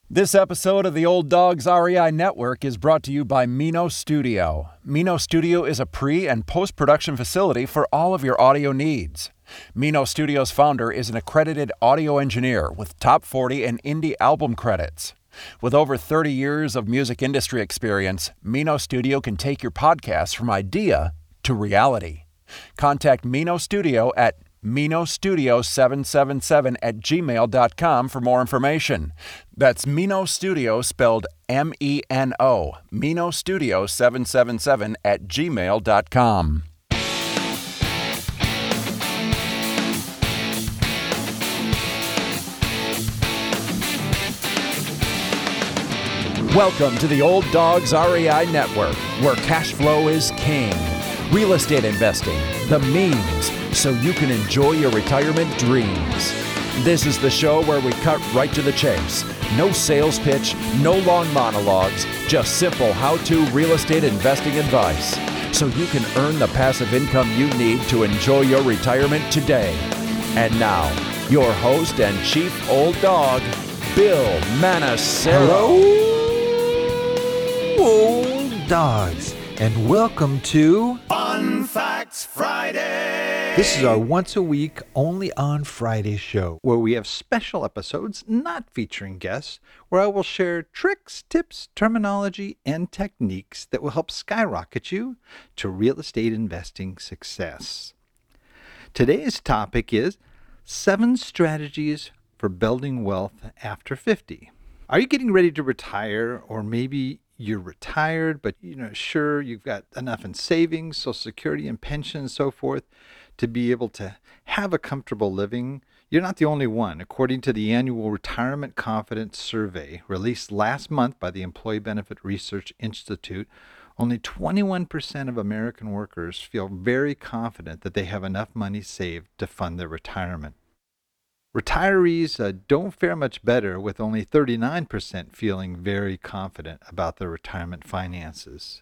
This episode of the Old Dogs REI Network is brought to you by Mino Studio. Mino Studio is a pre- and post-production facility for all of your audio needs. Mino Studio's founder is an accredited audio engineer with top 40 and indie album credits. With over 30 years of music industry experience, Mino Studio can take your podcast from idea to reality. Contact Mino Studio at minostudio777@gmail.com for more information. That's Mino Studio spelled M-E-N-O, minostudio777@gmail.com. Welcome to the Old Dogs REI Network, where cash flow is king. Real estate investing, the means, so you can enjoy your retirement dreams. This is the show where we cut right to the chase. No sales pitch, no long monologues, just simple how-to real estate investing advice, so you can earn the passive income you need to enjoy your retirement today. And now, your host and chief old dog, Bill Manassero. Hello, old dogs, and welcome to Fun Facts Friday. This is our once a week, only on Friday show, where we have special episodes not featuring guests, where I will share tricks, tips, terminology, and techniques that will help skyrocket you to real estate investing success. Today's topic is 7 strategies for building wealth after 50. Are you getting ready to retire, or maybe you're retired, but sure you've got enough in savings, Social Security and pension and so forth to be able to have a comfortable living? You're not the only one. According to the annual Retirement Confidence Survey released last month by the Employee Benefit Research Institute, only 21% of American workers feel very confident that they have enough money saved to fund their retirement. Retirees don't fare much better, with only 39% feeling very confident about their retirement finances.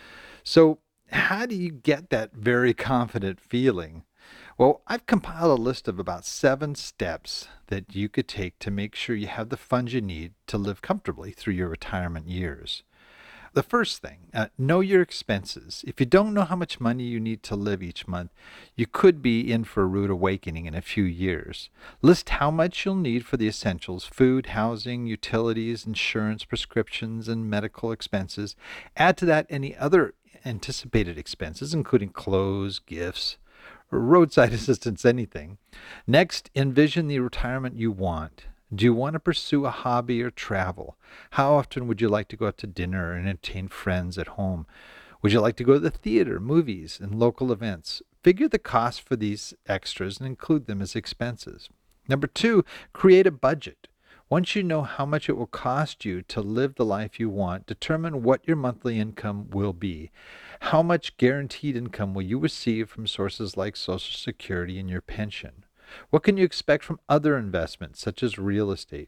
So how do you get that very confident feeling? Well, I've compiled a list of about 7 steps that you could take to make sure you have the funds you need to live comfortably through your retirement years. The first thing, know your expenses. If you don't know how much money you need to live each month, you could be in for a rude awakening in a few years. List how much you'll need for the essentials: food, housing, utilities, insurance, prescriptions, and medical expenses. Add to that any other anticipated expenses, including clothes, gifts, or roadside assistance, anything. Next, envision the retirement you want. Do you want to pursue a hobby or travel? How often would you like to go out to dinner and entertain friends at home? Would you like to go to the theater, movies, and local events? Figure the cost for these extras and include them as expenses. Number 2, create a budget. Once you know how much it will cost you to live the life you want, determine what your monthly income will be. How much guaranteed income will you receive from sources like Social Security and your pension? What can you expect from other investments, such as real estate?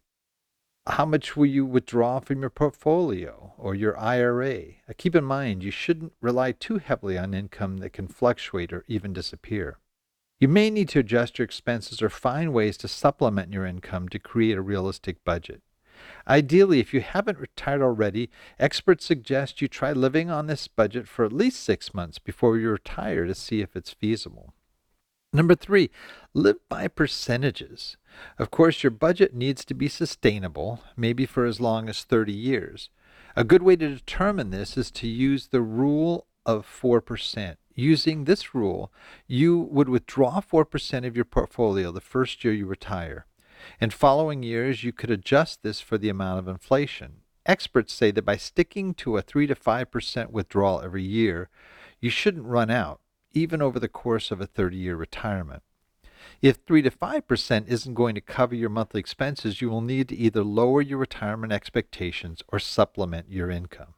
How much will you withdraw from your portfolio or your IRA? Keep in mind, you shouldn't rely too heavily on income that can fluctuate or even disappear. You may need to adjust your expenses or find ways to supplement your income to create a realistic budget. Ideally, if you haven't retired already, experts suggest you try living on this budget for at least 6 months before you retire to see if it's feasible. Number 3, live by percentages. Of course, your budget needs to be sustainable, maybe for as long as 30 years. A good way to determine this is to use the rule of 4%. Using this rule, you would withdraw 4% of your portfolio the first year you retire. In following years, you could adjust this for the amount of inflation. Experts say that by sticking to a 3 to 5% withdrawal every year, you shouldn't run out, even over the course of a 30-year retirement. If 3 to 5% isn't going to cover your monthly expenses, you will need to either lower your retirement expectations or supplement your income.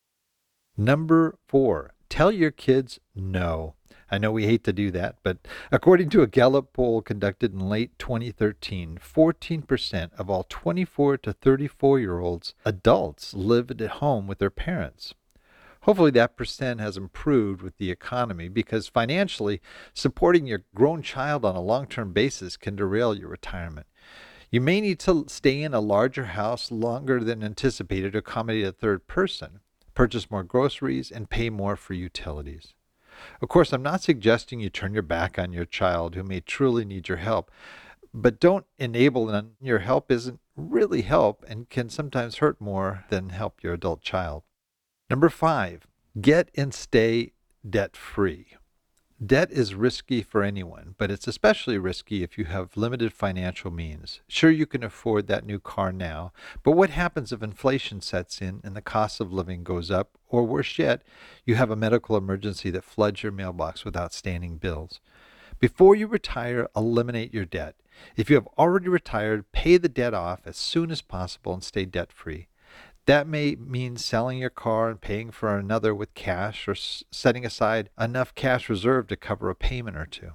Number 4, tell your kids no. I know we hate to do that, but according to a Gallup poll conducted in late 2013, 14% of all 24 to 34-year-olds adults lived at home with their parents. Hopefully that percent has improved with the economy, because financially, supporting your grown child on a long-term basis can derail your retirement. You may need to stay in a larger house longer than anticipated to accommodate a third person, purchase more groceries, and pay more for utilities. Of course, I'm not suggesting you turn your back on your child who may truly need your help, but don't enable them. Your help isn't really help and can sometimes hurt more than help your adult child. Number 5, get and stay debt-free. Debt is risky for anyone, but it's especially risky if you have limited financial means. Sure, you can afford that new car now, but what happens if inflation sets in and the cost of living goes up, or worse yet, you have a medical emergency that floods your mailbox with outstanding bills? Before you retire, eliminate your debt. If you have already retired, pay the debt off as soon as possible and stay debt-free. That may mean selling your car and paying for another with cash, or setting aside enough cash reserve to cover a payment or two.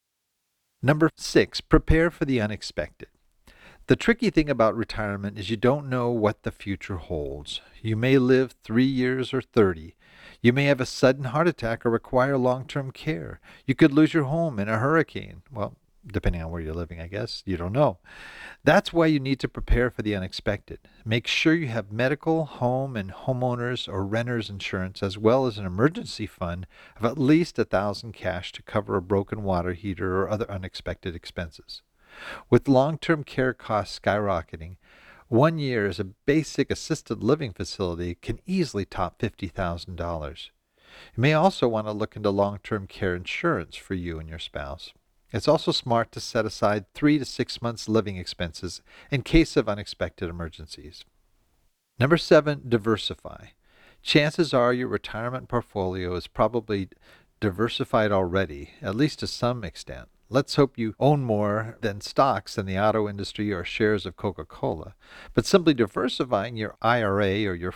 Number 6, prepare for the unexpected. The tricky thing about retirement is you don't know what the future holds. You may live 3 years or 30. You may have a sudden heart attack or require long-term care. You could lose your home in a hurricane. Well, depending on where you're living, I guess. You don't know. That's why you need to prepare for the unexpected. Make sure you have medical, home, and homeowners or renters insurance, as well as an emergency fund of at least $1,000 cash to cover a broken water heater or other unexpected expenses. With long-term care costs skyrocketing, 1 year as a basic assisted living facility can easily top $50,000. You may also want to look into long-term care insurance for you and your spouse. It's also smart to set aside 3 to 6 months living expenses in case of unexpected emergencies. Number 7, diversify. Chances are your retirement portfolio is probably diversified already, at least to some extent. Let's hope you own more than stocks in the auto industry or shares of Coca-Cola. But simply diversifying your IRA or your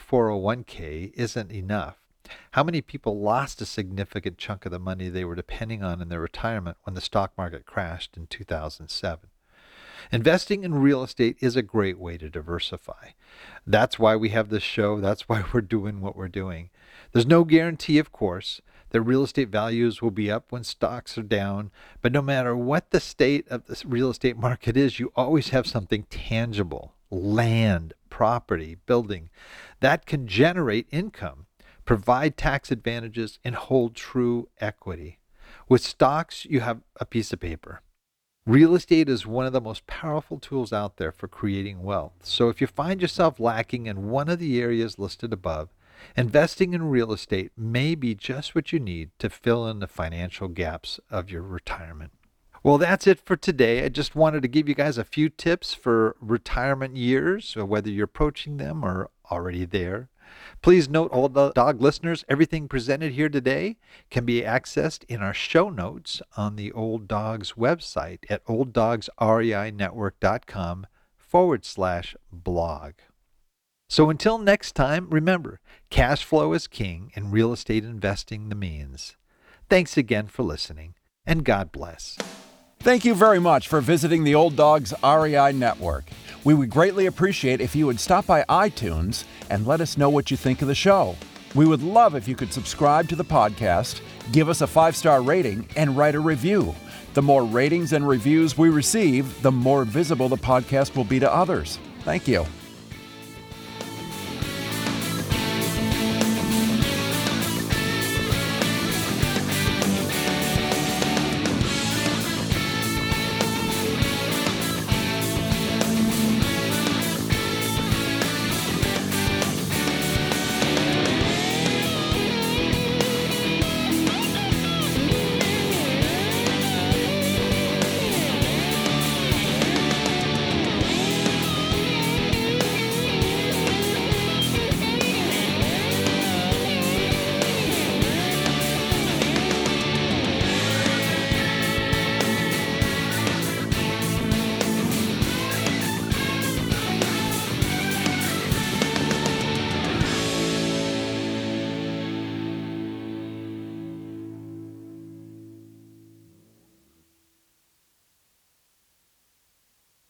401k isn't enough. How many people lost a significant chunk of the money they were depending on in their retirement when the stock market crashed in 2007? Investing in real estate is a great way to diversify. That's why we have this show. That's why we're doing what we're doing. There's no guarantee, of course, that real estate values will be up when stocks are down, but no matter what the state of the real estate market is, you always have something tangible, land, property, building, that can generate income, provide tax advantages, and hold true equity. With stocks, you have a piece of paper. Real estate is one of the most powerful tools out there for creating wealth. So if you find yourself lacking in one of the areas listed above, investing in real estate may be just what you need to fill in the financial gaps of your retirement. Well, that's it for today. I just wanted to give you guys a few tips for retirement years, whether you're approaching them or already there. Please note, Old Dog listeners, everything presented here today can be accessed in our show notes on the Old Dogs website at olddogsreinetwork.com/blog. So until next time, remember, cash flow is king and real estate investing the means. Thanks again for listening, and God bless. Thank you very much for visiting the Old Dogs REI Network. We would greatly appreciate if you would stop by iTunes and let us know what you think of the show. We would love if you could subscribe to the podcast, give us a 5-star rating, and write a review. The more ratings and reviews we receive, the more visible the podcast will be to others. Thank you.